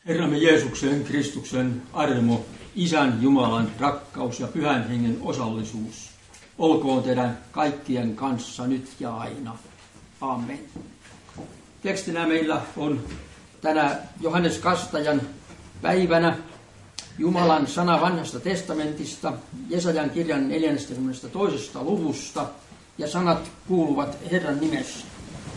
Herramme Jeesuksen Kristuksen armo, Isän Jumalan rakkaus ja Pyhän Hengen osallisuus olkoon teidän kaikkien kanssa nyt ja aina. Amen. Tekstinä meillä on tänä Johannes Kastajan päivänä Jumalan sana Vanhasta testamentista, Jesajan kirjan 42. luvusta, ja sanat kuuluvat Herran nimessä.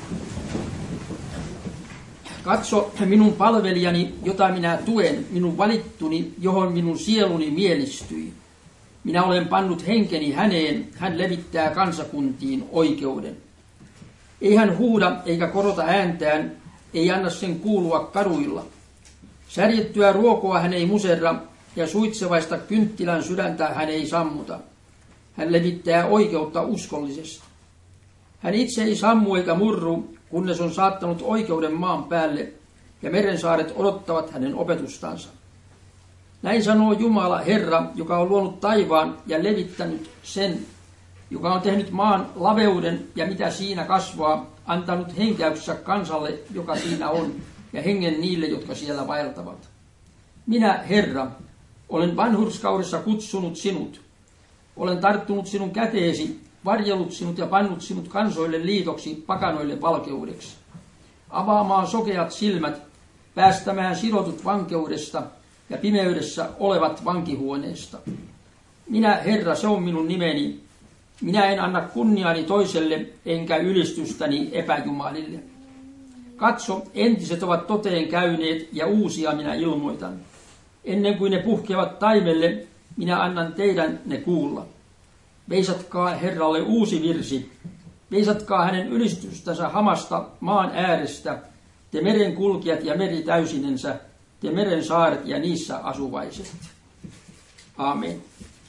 Katso minun palvelijani, jota minä tuen, minun valittuni, johon minun sieluni mielistyi. Minä olen pannut henkeni häneen, hän levittää kansakuntiin oikeuden. Ei hän huuda eikä korota ääntään, ei anna sen kuulua kaduilla. Särjettyä ruokoa hän ei muserra, ja suitsevaista kynttilän sydäntä hän ei sammuta. Hän levittää oikeutta uskollisesti. Hän itse ei sammu eikä murru, kunnes on saattanut oikeuden maan päälle, ja merensaaret odottavat hänen opetustansa. Näin sanoo Jumala, Herra, joka on luonut taivaan ja levittänyt sen, joka on tehnyt maan laveuden ja mitä siinä kasvaa, antanut henkäyksensä kansalle, joka siinä on, ja hengen niille, jotka siellä vaeltavat. Minä, Herra, olen vanhurskaudessa kutsunut sinut. Olen tarttunut sinun käteesi, varjellut sinut ja pannut sinut kansoille liitoksi, pakanoille valkeudeksi. Avaamaan sokeat silmät, päästämään sidotut vankeudesta ja pimeydessä olevat vankihuoneesta. Minä, Herra, se on minun nimeni. Minä en anna kunniaani toiselle, enkä ylistystäni epäjumalille. Katso, entiset ovat toteen käyneet ja uusia minä ilmoitan. Ennen kuin ne puhkeavat taimelle, minä annan teidän ne kuulla. Veisatkaa Herralle uusi virsi. Veisatkaa hänen ylistystänsä hamasta maan äärestä, te meren kulkijat ja meri täysinensä, te meren saaret ja niissä asuvaiset. Aamen.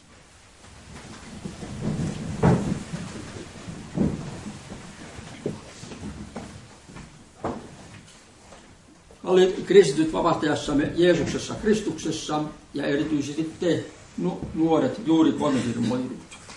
Olleet kristityt vapahtajassamme Jeesuksessa Kristuksessa ja erityisesti te nuoret juuri konfirmoidut.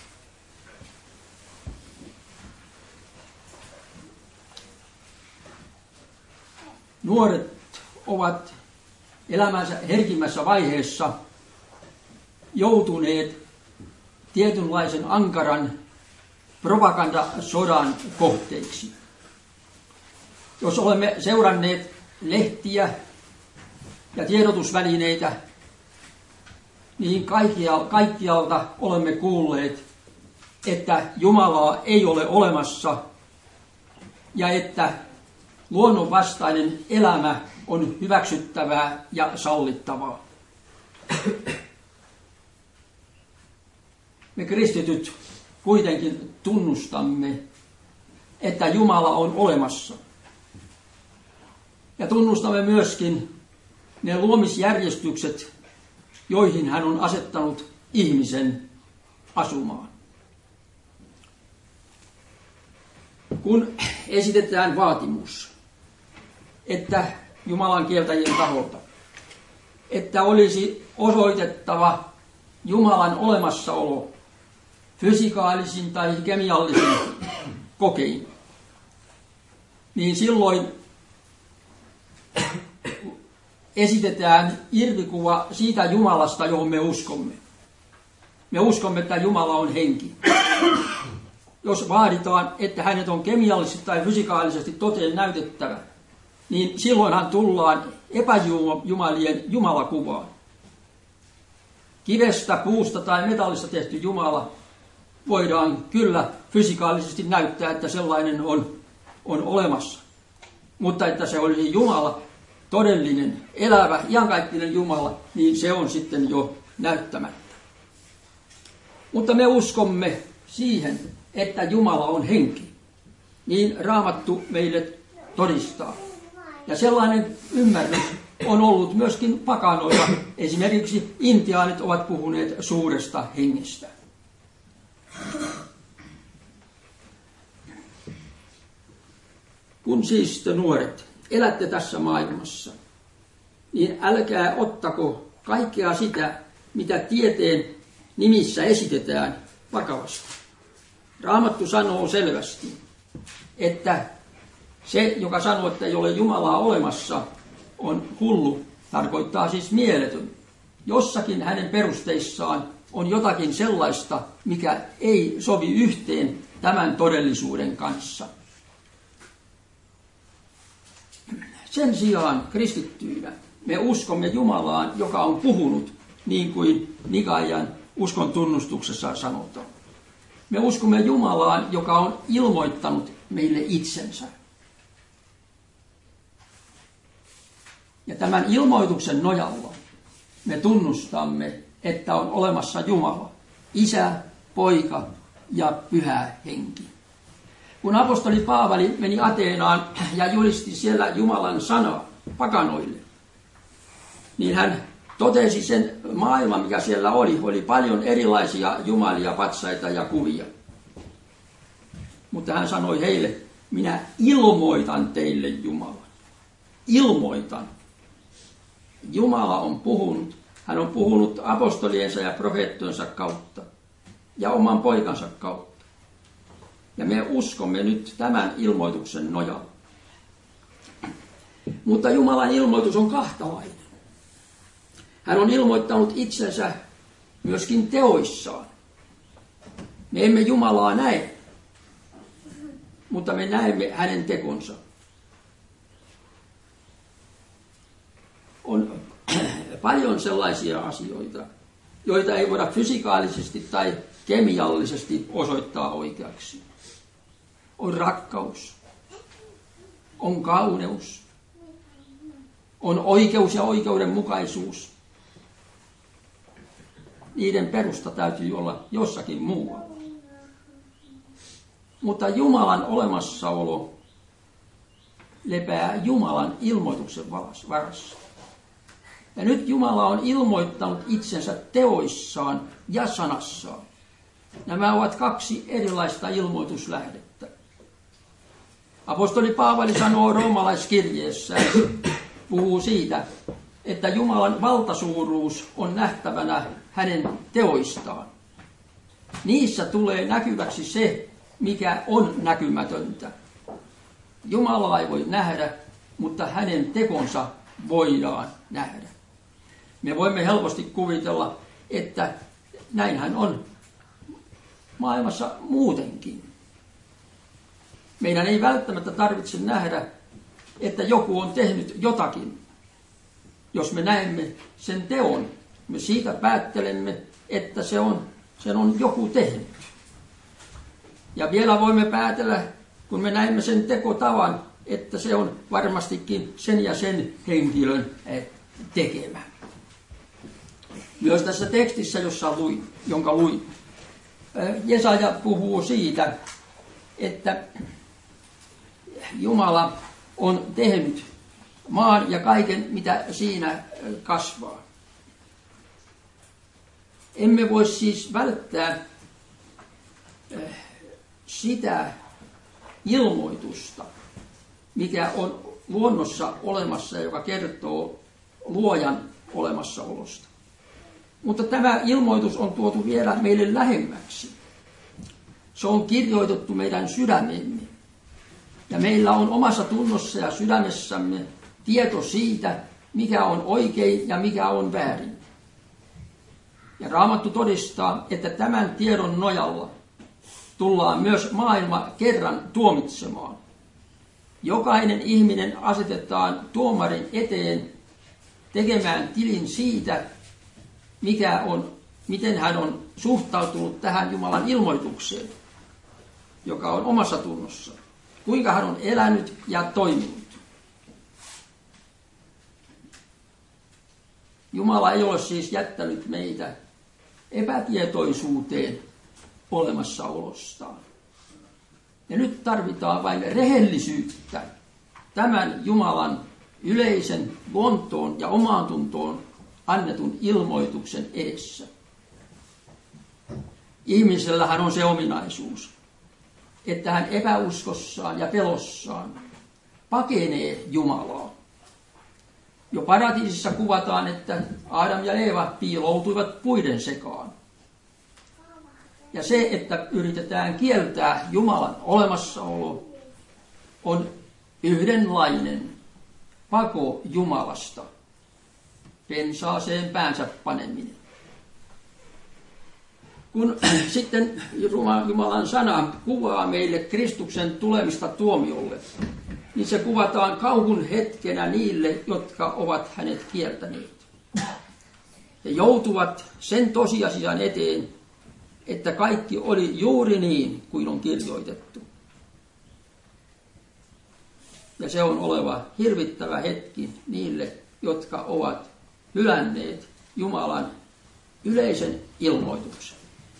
Nuoret ovat elämänsä herkimmässä vaiheessa joutuneet tietynlaisen ankaran propagandasodan kohteiksi. Jos olemme seuranneet lehtiä ja tiedotusvälineitä, niin kaikkialta olemme kuulleet, että Jumalaa ei ole olemassa ja että luonnonvastainen elämä on hyväksyttävää ja sallittavaa. Me kristityt kuitenkin tunnustamme, että Jumala on olemassa. Ja tunnustamme myöskin ne luomisjärjestykset, joihin hän on asettanut ihmisen asumaan. Kun esitetään vaatimus, että Jumalan kieltäjien taholta, että olisi osoitettava Jumalan olemassaolo fysikaalisin tai kemiallisin kokein, niin silloin esitetään irvikuva siitä Jumalasta, johon me uskomme. Me uskomme, että Jumala on henki. Jos vaaditaan, että hänet on kemiallisesti tai fysikaalisesti toteen näytettävä, niin silloinhan tullaan epäjumalien jumalakuvaan. Kivestä, puusta tai metallista tehty Jumala voidaan kyllä fysikaalisesti näyttää, että sellainen on olemassa. Mutta että se olisi Jumala, todellinen, elävä, iankaikkinen Jumala, niin se on sitten jo näyttämättä. Mutta me uskomme siihen, että Jumala on henki. Niin Raamattu meille todistaa. Ja sellainen ymmärrys on ollut myöskin pakanoilla. Esimerkiksi intiaanit ovat puhuneet suuresta hengestä. Kun siis te nuoret elätte tässä maailmassa, niin älkää ottako kaikkea sitä, mitä tieteen nimissä esitetään, vakavasti. Raamattu sanoo selvästi, että se, joka sanoo, että ei ole Jumalaa olemassa, on hullu tarkoittaa siis mieletön. Jossakin hänen perusteissaan on jotakin sellaista, mikä ei sovi yhteen tämän todellisuuden kanssa. Sen sijaan kristittyinä me uskomme Jumalaan, joka on puhunut, niin kuin Nikaian uskon tunnustuksessa sanotaan. Me uskomme Jumalaan, joka on ilmoittanut meille itsensä. Ja tämän ilmoituksen nojalla me tunnustamme, että on olemassa Jumala, Isä, Poika ja Pyhä Henki. Kun apostoli Paavali meni Ateenaan ja julisti siellä Jumalan sanaa pakanoille, niin hän totesi sen maailman, mikä siellä oli paljon erilaisia jumalia, patsaita ja kuvia. Mutta hän sanoi heille, minä ilmoitan teille Jumalan. Ilmoitan. Jumala on puhunut. Hän on puhunut apostoliensa ja profeettonsa kautta ja oman poikansa kautta. Ja me uskomme nyt tämän ilmoituksen nojalla. Mutta Jumalan ilmoitus on kahtalainen. Hän on ilmoittanut itsensä myöskin teoissaan. Me emme Jumalaa näe, mutta me näemme hänen tekonsa. On paljon sellaisia asioita, joita ei voida fysikaalisesti tai kemiallisesti osoittaa oikeaksi. On rakkaus, on kauneus, on oikeus ja oikeudenmukaisuus. Niiden perusta täytyy olla jossakin muualla. Mutta Jumalan olemassaolo lepää Jumalan ilmoituksen varassa. Ja nyt Jumala on ilmoittanut itsensä teoissaan ja sanassaan. Nämä ovat kaksi erilaista ilmoituslähdettä. Apostoli Paavali sanoo roomalaiskirjeessä, puhuu siitä, että Jumalan valtasuuruus on nähtävänä hänen teoistaan. Niissä tulee näkyväksi se, mikä on näkymätöntä. Jumalaa ei voi nähdä, mutta hänen tekonsa voidaan nähdä. Me voimme helposti kuvitella, että näinhän on maailmassa muutenkin. Meidän ei välttämättä tarvitse nähdä, että joku on tehnyt jotakin. Jos me näemme sen teon, me siitä päättelemme, että sen on joku tehnyt. Ja vielä voimme päätellä, kun me näemme sen tekotavan, että se on varmastikin sen ja sen henkilön tekemä. Myös tässä tekstissä, jonka luin, Jesaja puhuu siitä, että Jumala on tehnyt maan ja kaiken, mitä siinä kasvaa. Emme voi siis välttää sitä ilmoitusta, mikä on luonnossa olemassa, joka kertoo luojan olemassaolosta. Mutta tämä ilmoitus on tuotu vielä meille lähemmäksi. Se on kirjoitettu meidän sydämemme. Ja meillä on omassa tunnossa ja sydämessämme tieto siitä, mikä on oikein ja mikä on väärin. Ja Raamattu todistaa, että tämän tiedon nojalla tullaan myös maailma kerran tuomitsemaan. Jokainen ihminen asetetaan tuomarin eteen tekemään tilin siitä, miten hän on suhtautunut tähän Jumalan ilmoitukseen, joka on omassa tunnossa. Kuinka hän on elänyt ja toiminut. Jumala ei ole siis jättänyt meitä epätietoisuuteen olemassaolostaan. Ja nyt tarvitaan vain rehellisyyttä tämän Jumalan yleisen luontoon ja omaantuntoon annetun ilmoituksen edessä. Ihmisellähän on se ominaisuus, että hän epäuskossaan ja pelossaan pakenee Jumalaa. Jo paratiisissa kuvataan, että Adam ja Eeva piiloutuivat puiden sekaan. Ja se, että yritetään kieltää Jumalan olemassaolo, on yhdenlainen pako Jumalasta. pensaaseen päänsä paneminen. Kun sitten Jumalan sana kuvaa meille Kristuksen tulemista tuomiolle, niin se kuvataan kauhun hetkenä niille, jotka ovat hänet kiertäneet. He joutuvat sen tosiasian eteen, että kaikki oli juuri niin kuin on kirjoitettu. Ja se on oleva hirvittävä hetki niille, jotka ovat hylänneet Jumalan yleisen ilmoituksen.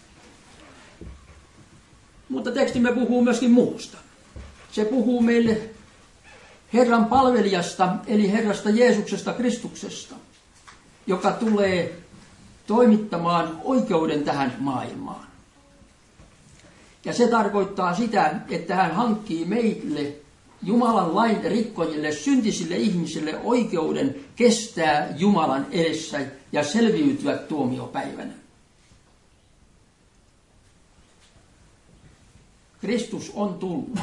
Mutta tekstimme puhuu myöskin muusta. Se puhuu meille Herran palvelijasta, eli Herrasta Jeesuksesta Kristuksesta, joka tulee toimittamaan oikeuden tähän maailmaan. Ja se tarkoittaa sitä, että hän hankkii meille Jumalan lain rikkojille, syntisille ihmisille oikeuden kestää Jumalan edessä ja selviytyä tuomiopäivänä. Kristus on tullut.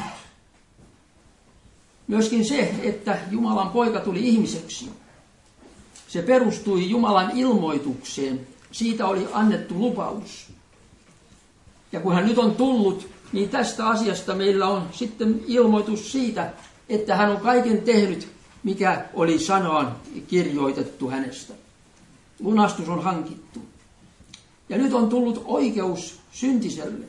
Myöskin se, että Jumalan poika tuli ihmiseksi, se perustui Jumalan ilmoitukseen. Siitä oli annettu lupaus. Ja kun hän nyt on tullut, niin tästä asiasta meillä on sitten ilmoitus siitä, että hän on kaiken tehnyt, mikä oli sanaan kirjoitettu hänestä. Lunastus on hankittu. Ja nyt on tullut oikeus syntiselle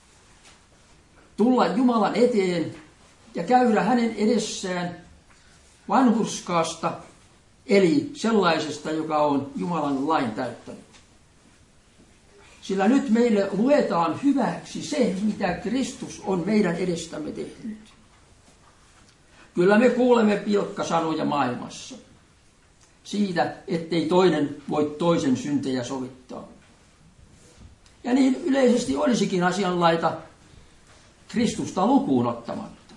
tulla Jumalan eteen ja käydä hänen edessään vanhurskaasta, eli sellaisesta, joka on Jumalan lain täyttänyt. Sillä nyt meille luetaan hyväksi se, mitä Kristus on meidän edestämme tehnyt. Kyllä me kuulemme pilkkasanoja maailmassa siitä, ettei toinen voi toisen syntejä sovittaa. Ja niin yleisesti olisikin asianlaita Kristusta lukuun ottamatta.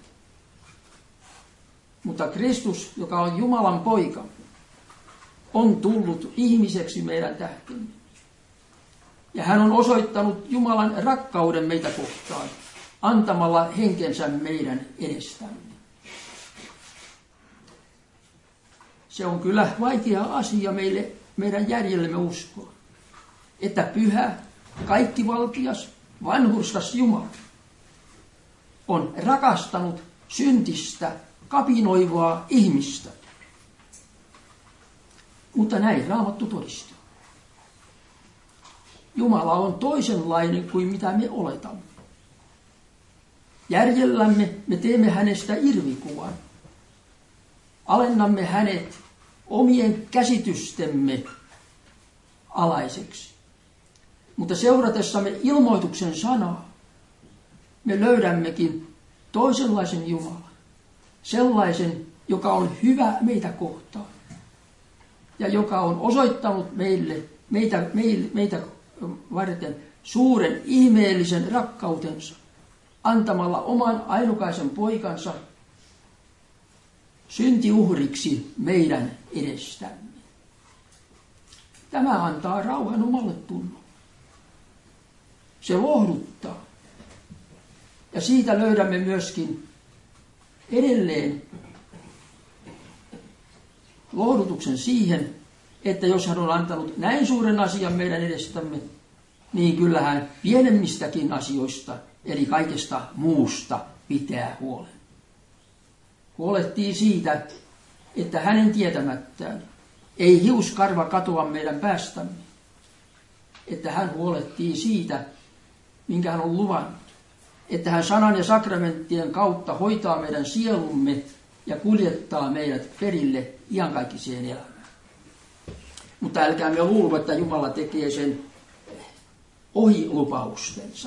Mutta Kristus, joka on Jumalan poika, on tullut ihmiseksi meidän tähtemme. Ja hän on osoittanut Jumalan rakkauden meitä kohtaan, antamalla henkensä meidän edestämme. Se on kyllä vaikea asia meidän järjellemme uskoa, että pyhä, kaikkivaltias, vanhurskas Jumala on rakastanut syntistä, kapinoivaa ihmistä. Mutta näin Raamattu todistaa. Jumala on toisenlainen kuin mitä me oletamme. Järjellämme me teemme hänestä irvikuvan. Alennamme hänet omien käsitystemme alaiseksi. Mutta seuratessamme ilmoituksen sanaa, me löydämmekin toisenlaisen Jumalan. Sellaisen, joka on hyvä meitä kohtaan. Ja joka on osoittanut meitä varten suuren ihmeellisen rakkautensa, antamalla oman ainukaisen poikansa syntiuhriksi meidän edestämme. Tämä antaa rauhan omalle tunnolle. Se lohduttaa. Ja siitä löydämme myöskin edelleen lohdutuksen siihen, että jos hän on antanut näin suuren asian meidän edestämme, niin kyllähän pienemmistäkin asioista, eli kaikesta muusta, pitää huolen. Huolehtii siitä, että hänen tietämättään ei hiuskarva katoa meidän päästämme. Että hän huolehtii siitä, minkä hän on luvannut. Että hän sanan ja sakramenttien kautta hoitaa meidän sielumme ja kuljettaa meidät perille iankaikkiseen elämään. Mutta älkäämme luulo, että Jumala tekee sen ohi lupaustensa.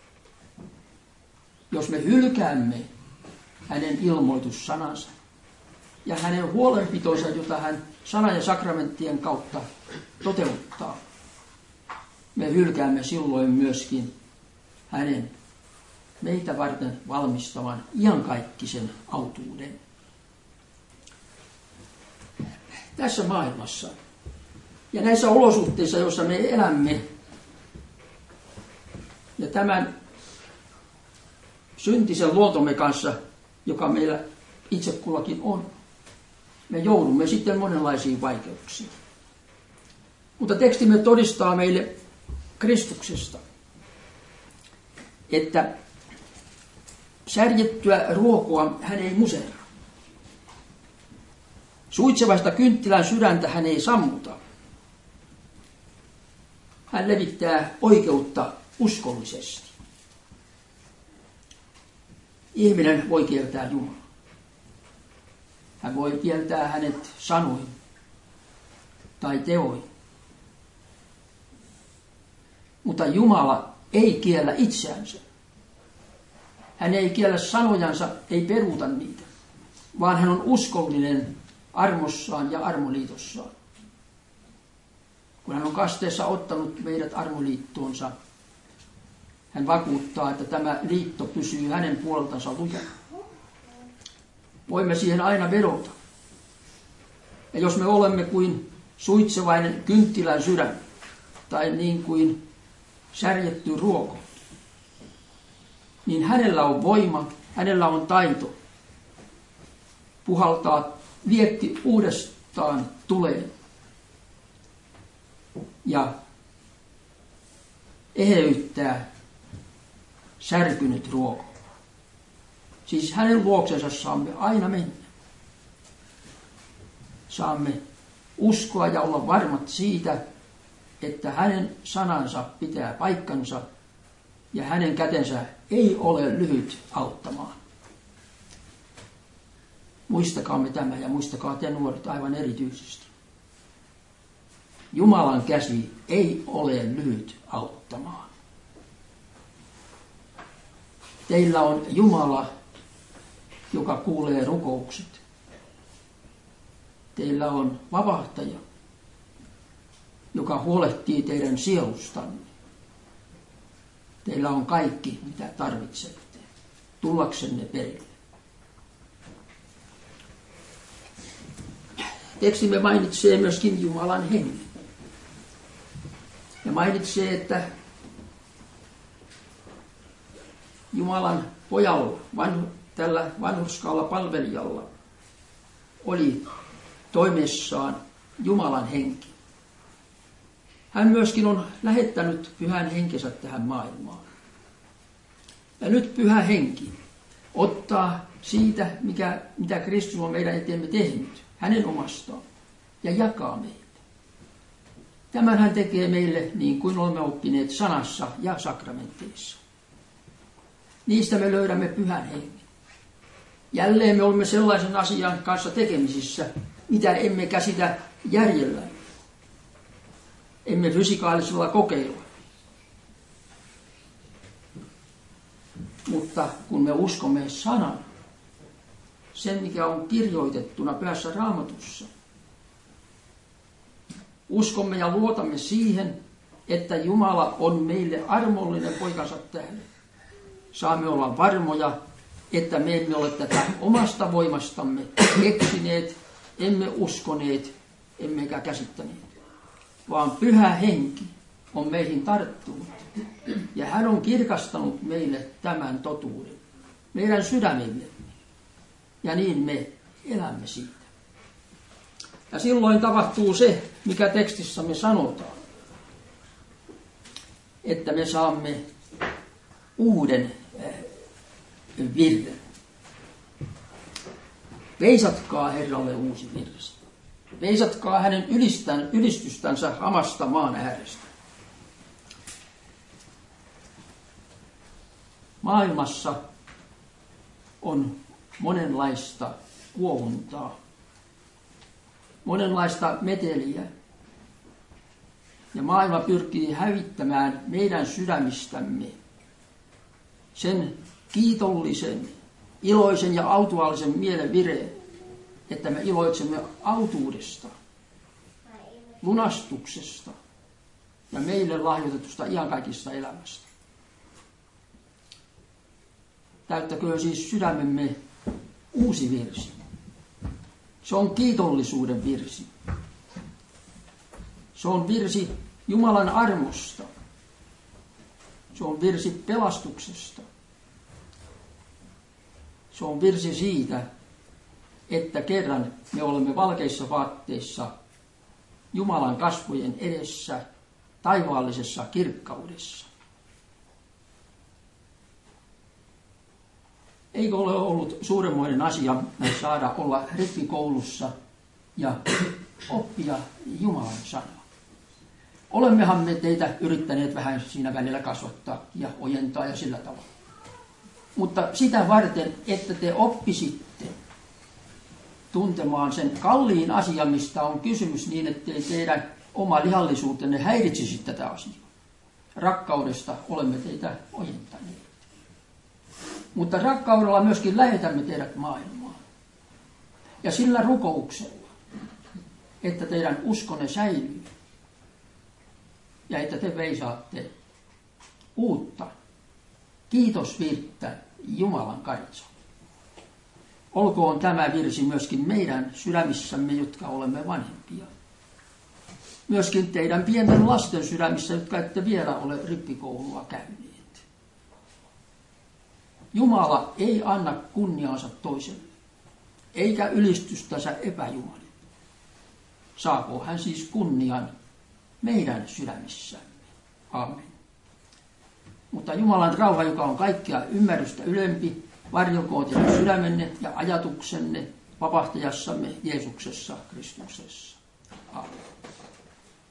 Jos me hylkäämme hänen ilmoitussanansa ja hänen huolenpitonsa, jota hän sanan ja sakramenttien kautta toteuttaa, me hylkäämme silloin myöskin hänen meitä varten valmistavan iankaikkisen autuuden. Tässä maailmassa ja näissä olosuhteissa, joissa me elämme, ja tämän syntisen luontomme kanssa, joka meillä itse kullakin on, me joudumme sitten monenlaisiin vaikeuksiin. Mutta tekstimme todistaa meille Kristuksesta, että särjettyä ruokoa hän ei musera. Suitsevaista kynttilän sydäntä hän ei sammuta. Hän levittää oikeutta uskollisesti. Ihminen voi kieltää Jumalaa. Hän voi kieltää hänet sanoin tai teoin. Mutta Jumala ei kiellä itseänsä. Hän ei kiellä sanojansa, ei peruuta niitä, vaan hän on uskollinen armossaan ja armoliitossaan. Kun hän on kasteessa ottanut meidät armoliittoonsa, hän vakuuttaa, että tämä liitto pysyy hänen puoleltansa lujana. Voimme siihen aina vedota. Ja jos me olemme kuin suitsevainen kynttilän sydän, tai niin kuin särjetty ruoko, niin hänellä on voima, hänellä on taito puhaltaa vietti uudestaan tuleen ja eheyttää särkynyt ruoko. Siis hänen luoksensa saamme aina mennä. Saamme uskoa ja olla varmat siitä, että hänen sanansa pitää paikkansa ja hänen kätensä ei ole lyhyt auttamaan. Muistakaamme tämä ja muistakaa te nuoret aivan erityisesti. Jumalan käsi ei ole lyhyt auttamaan. Teillä on Jumala, joka kuulee rukoukset. Teillä on vapahtaja, joka huolehtii teidän sielustanne. Teillä on kaikki, mitä tarvitsette, tullaksenne perille. Tekstimme mainitsee myöskin Jumalan hengen. Ja mainitsee, että Jumalan pojalla, tällä vanhurskaalla palvelijalla, oli toimessaan Jumalan henki. Hän myöskin on lähettänyt pyhän henkensä tähän maailmaan. Ja nyt pyhä henki ottaa siitä, mitä Kristus on meidän eteemme tehnyt, hänen omastaan, ja jakaa meille. Tämän hän tekee meille niin kuin olemme oppineet sanassa ja sakramenteissa. Niistä me löydämme pyhän hengen. Jälleen me olemme sellaisen asian kanssa tekemisissä, mitä emme käsitä järjellä. Emme fysikaalisella kokeilla. Mutta kun me uskomme sanan, sen mikä on kirjoitettuna Pyhässä Raamatussa, uskomme ja luotamme siihen, että Jumala on meille armollinen poikansa tähden. Saamme olla varmoja, että me emme ole tätä omasta voimastamme keksineet, emme uskoneet, emmekä käsittäneet, vaan pyhä henki on meihin tarttunut. Ja hän on kirkastanut meille tämän totuuden, meidän sydämille. Ja niin me elämme siitä. Ja silloin tapahtuu se, mikä tekstissämme sanotaan, että me saamme uuden virren. Veisatkaa Herralle uusi virsi. Veisatkaa hänen ylistystänsä hamasta maan äärestä. Maailmassa on monenlaista kuohuntaa, monenlaista meteliä. Ja maailma pyrkii hävittämään meidän sydämistämme sen kiitollisen, iloisen ja autuaalisen mielen vireen, että me iloitsemme autuudesta, lunastuksesta ja meille lahjoitetusta iankaikkisesta elämästä. Täyttäköön siis sydämemme uusi virsi. Se on kiitollisuuden virsi. Se on virsi Jumalan armosta. Se on virsi pelastuksesta. Se on virsi siitä, että kerran me olemme valkeissa vaatteissa Jumalan kasvojen edessä taivaallisessa kirkkaudessa. Eikö ole ollut suuremmoinen asia saada olla rippikoulussa ja oppia Jumalan sanaa? Olemmehan me teitä yrittäneet vähän siinä välillä kasvattaa ja ojentaa ja sillä tavalla. Mutta sitä varten, että te oppisitte tuntemaan sen kalliin asian, mistä on kysymys niin, ettei teidän oma lihallisuutenne häiritsisi tätä asiaa. Rakkaudesta olemme teitä ojentaneet. Mutta rakkaudella myöskin lähetämme teidät maailmaan. Ja sillä rukouksella, että teidän uskonne säilyy ja että te veisaatte uutta kiitosvirttä Jumalan kansalle. Olkoon tämä virsi myöskin meidän sydämissämme, jotka olemme vanhempia. Myöskin teidän pienten lasten sydämissä, jotka ette vielä ole rippikoulua käyneet. Jumala ei anna kunniaansa toiselle, eikä ylistystänsä epäjumalille. Saako hän siis kunnian meidän sydämissämme. Amen. Mutta Jumalan rauha, joka on kaikkea ymmärrystä ylempi, varjelkoon teidän sydämenne ja ajatuksenne vapahtajassamme Jeesuksessa Kristuksessa. Amen.